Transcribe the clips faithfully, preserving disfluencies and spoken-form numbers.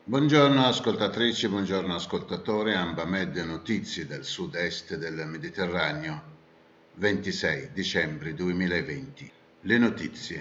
Buongiorno ascoltatrici, buongiorno ascoltatori, Ambamed notizie del sud-est del Mediterraneo, ventisei dicembre duemilaventi. Le notizie.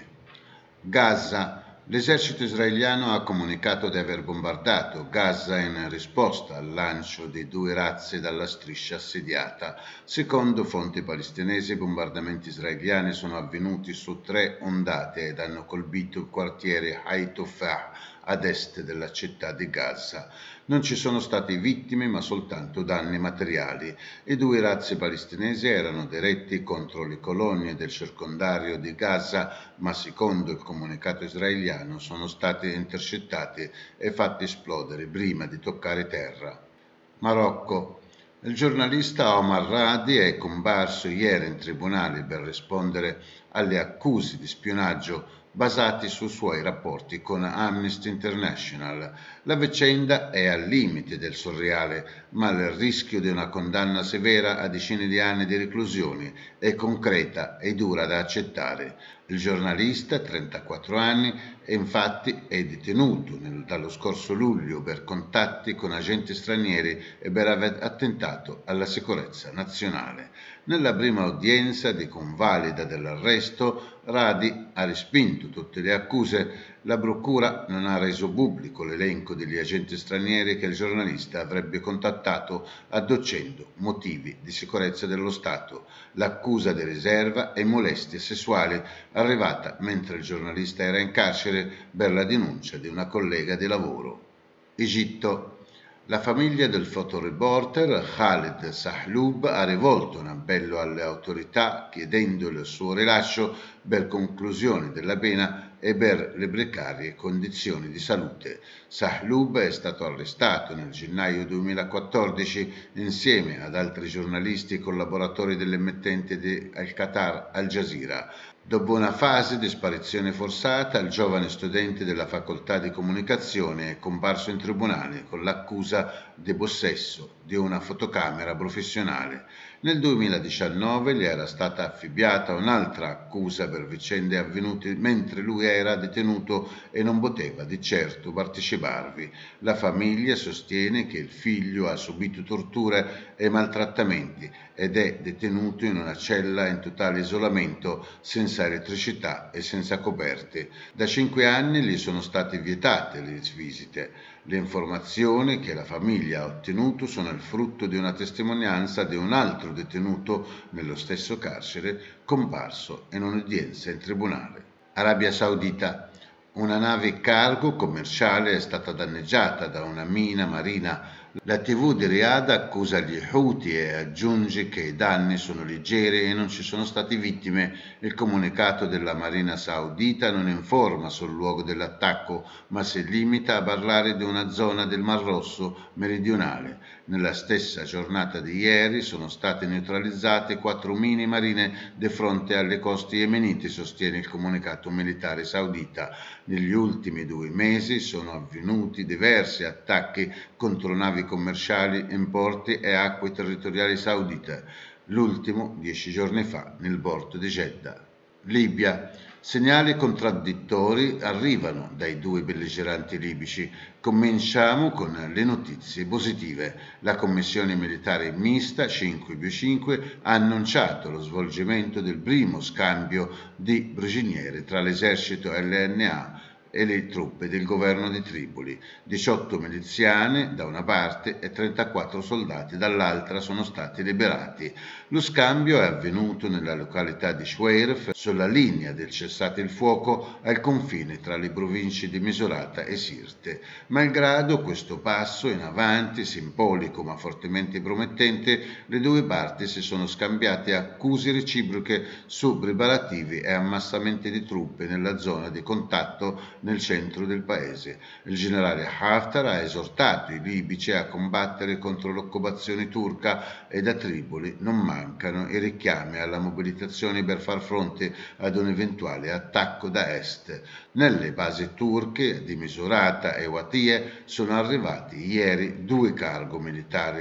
Gaza. L'esercito israeliano ha comunicato di aver bombardato Gaza in risposta al lancio di due razzi dalla striscia assediata. Secondo fonti palestinesi, i bombardamenti israeliani sono avvenuti su tre ondate ed hanno colpito il quartiere Haitofah ad est della città di Gaza. Non ci sono state vittime ma soltanto danni materiali. I due razzi palestinesi erano diretti contro le colonie del circondario di Gaza, ma secondo il comunicato israeliano sono stati intercettati e fatti esplodere prima di toccare terra. Marocco. Il giornalista Omar Radi è comparso ieri in tribunale per rispondere alle accuse di spionaggio basati sui suoi rapporti con Amnesty International. La vicenda è al limite del surreale, ma il rischio di una condanna severa a decine di anni di reclusione è concreta e dura da accettare. Il giornalista, trentaquattro anni, è infatti è detenuto nel, dallo scorso luglio per contatti con agenti stranieri e per aver attentato alla sicurezza nazionale. Nella prima udienza di convalida dell'arresto, Radi ha respinto tutte le accuse. La procura non ha reso pubblico l'elenco degli agenti stranieri che il giornalista avrebbe contattato adducendo motivi di sicurezza dello Stato. L'accusa di riserva è molestie sessuali, arrivata mentre il giornalista era in carcere per la denuncia di una collega di lavoro. Egitto. La famiglia del fotoreporter Khaled Sahloub ha rivolto un appello alle autorità chiedendo il suo rilascio per conclusione della pena e per le precarie condizioni di salute. Sahloub è stato arrestato nel gennaio duemilaquattordici insieme ad altri giornalisti collaboratori dell'emittente di Al Qatar Al Jazeera. Dopo una fase di sparizione forzata, il giovane studente della facoltà di comunicazione è comparso in tribunale con l'accusa di possesso di una fotocamera professionale. Nel duemiladiciannove gli era stata affibbiata un'altra accusa per vicende avvenute mentre lui era detenuto e non poteva di certo parteciparvi. La famiglia sostiene che il figlio ha subito torture e maltrattamenti ed è detenuto in una cella in totale isolamento, senza elettricità e senza coperte. Da cinque anni gli sono state vietate le visite. Le informazioni che la famiglia ha ottenuto sono il frutto di una testimonianza di un altro detenuto nello stesso carcere, comparso in un'udienza in tribunale. Arabia Saudita. Una nave cargo commerciale è stata danneggiata da una mina marina. La tivù di Riyadh accusa gli Houthi e aggiunge che i danni sono leggeri e non ci sono state vittime. Il comunicato della Marina Saudita non informa sul luogo dell'attacco, ma si limita a parlare di una zona del Mar Rosso meridionale. Nella stessa giornata di ieri sono state neutralizzate quattro mine marine di fronte alle coste yemeniti, sostiene il comunicato militare saudita. Negli ultimi due mesi sono avvenuti diversi attacchi contro navi commerciali in porti e acque territoriali saudite, l'ultimo dieci giorni fa nel porto di Jeddah. Libia. Segnali contraddittori arrivano dai due belligeranti libici. Cominciamo con le notizie positive. La commissione militare mista cinque più cinque ha annunciato lo svolgimento del primo scambio di prigionieri tra l'esercito L N A e le truppe del governo di Tripoli. diciotto miliziani da una parte e trentaquattro soldati dall'altra sono stati liberati. Lo scambio è avvenuto nella località di Shweirf, sulla linea del cessate il fuoco al confine tra le province di Misurata e Sirte. Malgrado questo passo in avanti, simbolico ma fortemente promettente, le due parti si sono scambiate accuse reciproche su preparativi e ammassamenti di truppe nella zona di contatto nel centro del paese. Il generale Haftar ha esortato i libici a combattere contro l'occupazione turca e da Tripoli non mancano i richiami alla mobilitazione per far fronte ad un eventuale attacco da est. Nelle basi turche di Misurata e Watie sono arrivati ieri due cargo militari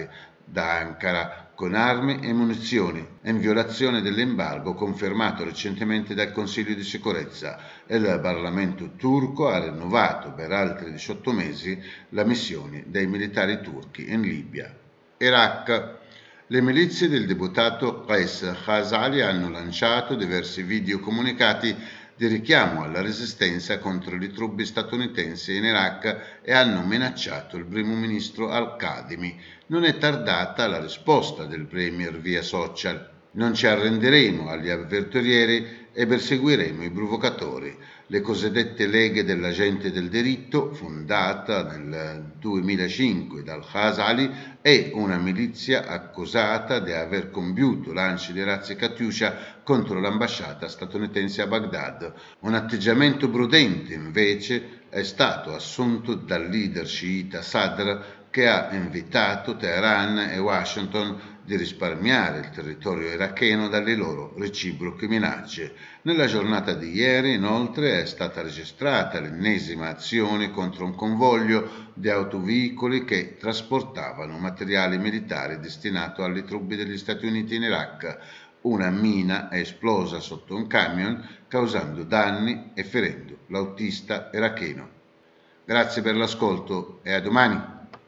da Ankara con armi e munizioni, in violazione dell'embargo confermato recentemente dal Consiglio di sicurezza, e il Parlamento turco ha rinnovato per altri diciotto mesi la missione dei militari turchi in Libia. Iraq. Le milizie del deputato Qais Khazali hanno lanciato diversi videocomunicati di richiamo alla resistenza contro le truppe statunitensi in Iraq e hanno minacciato il primo ministro al-Kadhimi. Non è tardata la risposta del premier via social. Non ci arrenderemo agli avvertorieri e perseguiremo i provocatori. Le cosiddette leghe della gente del diritto, fondata nel duemilacinque dal Khazali, è una milizia accusata di aver compiuto lanci di razzi Katyusha contro l'ambasciata statunitense a Baghdad. Un atteggiamento prudente, invece, è stato assunto dal leader sciita Sadr, che ha invitato Teheran e Washington di risparmiare il territorio iracheno dalle loro reciproche minacce. Nella giornata di ieri, inoltre, è stata registrata l'ennesima azione contro un convoglio di autoveicoli che trasportavano materiale militare destinato alle truppe degli Stati Uniti in Iraq. Una mina è esplosa sotto un camion, causando danni e ferendo l'autista iracheno. Grazie per l'ascolto e a domani.